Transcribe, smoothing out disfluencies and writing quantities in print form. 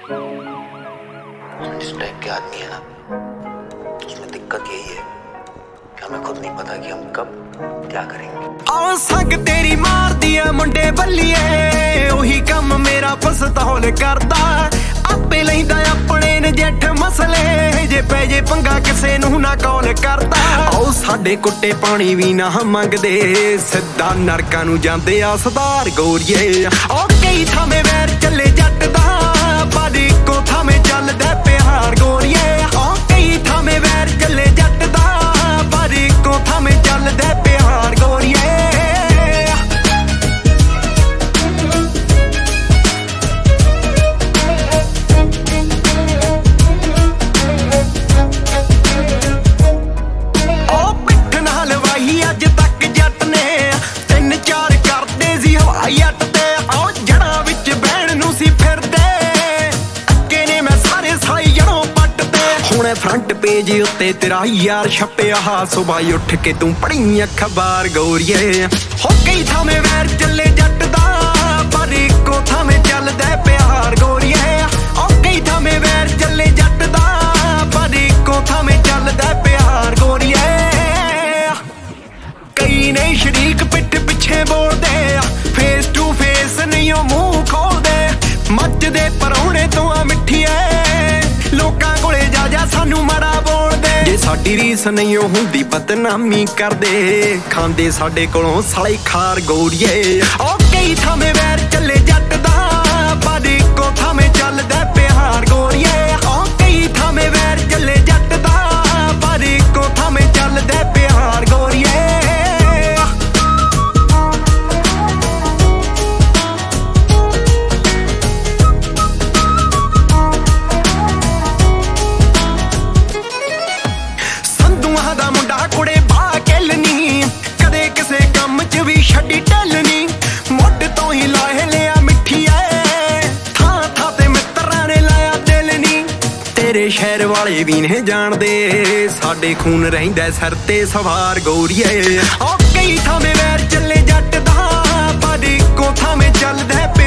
जिस टाइप के आदमी है ना, उसमें दिक्कत यही है कि हमें खुद नहीं पता कि हम कब क्या करेंगे। आ संग तेरी मार दिया मुंडे बल्लिए, ओही कम मेरा पसतौल करदा, आपे लैंदा अपने ने जेठ मसले, जे पै जे पंगा किसे नूं ना कॉल करदा। आओ साडे कुट्टे पानी भी ना मंगदे, सिद्धा नरकां नूं जांदे आ सदार गोरीए। ओ कई थाਵੇਂ वैर ਚੱਲੇ जट दा, पर इक्को थाਵੇਂ ਚੱਲਦਾ ਪਿਆਰ गोरीए। ओ कई थाਵੇਂ वैर ਚੱਲੇ जट दा, पर इक्को थाਵੇਂ ਚੱਲਦਾ ਪਿਆਰ गोरीए। फ्रंट पेज उत्ते तेरा यार छप्पिया, सुबह उठ के तू पढ़ी अखबार गोरीए। हो कई थाਵੇਂ वैर ਚੱਲੇ जट दा, पर इक्को थाਵੇਂ ਚੱਲਦਾ प्यार गोरीए। ओ कई थाਵੇਂ वैर ਚੱਲੇ जट दा, पर इक्को थाਵੇਂ ਚੱਲਦਾ प्यार गोरीए। कई ने शरीक पिठ पिछे बोलदे, फेस टू फेस नहीं ओ मूंह खोलदे, मचदे परौणे तो आ मिठिए, लोकां कोले जा सानू माड़ा बोलदे। जे साडी रीस नहीं ओ हुंदी बदनामी करदे, खांदे साडे कोलों साले खार गोरीए। ओ कई थाਵੇਂ वैर ਚੱਲੇ जट दा, पर इक्को थाਵੇਂ ਚੱਲਦਾ प्यार गोरीए। ओ कई थाਵੇਂ वैर ਚੱਲੇ जट दा, पर इक्को थाਵੇਂ ਚੱਲਦਾ प्यार गोरीए। ਛੱਡੀ ਢਲਨੀ ਮੁੱਢ ਤੋਂ ਹੀ ਲਾਹੇ ਲਿਆ ਮਿੱਠੀਏ, ਥਾਂ ਥਾਂ ਤੇ ਮਿੱਤਰਾਂ ਨੇ ਲਾਇਆ ਦਿਲ ਨੀ, ਤੇਰੇ ਸ਼ਹਿਰ ਵਾਲੇ ਵੀ ਨੇ ਜਾਣਦੇ, ਸਾਡੇ ਖੂਨ ਰਹਿੰਦਾ ਸਿਰ ਤੇ ਸਵਾਰ ਗੋਰੀਏ। ਓ ਕਈ ਥਾਵੇਂ ਵੈਰ ਚੱਲੇ ਜੱਟ ਦਾ, ਪਰ ਇੱਕੋ ਥਾਵੇਂ ਚੱਲਦਾ